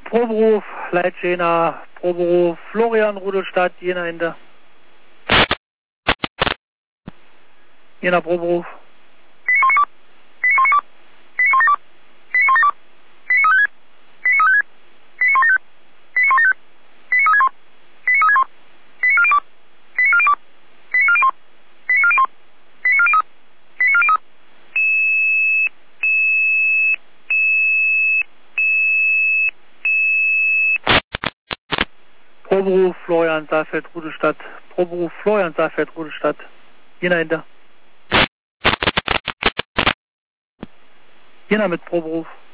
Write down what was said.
Proberuf, Leitjena, Proberuf, Florian, Rudolstadt, Jena Ende. Jena Proberuf. Proberuf, Florian, Saalfeld, Rudolstadt. Proberuf, Florian, Saalfeld, Rudolstadt. Jena Ende. Jena mit Proberuf.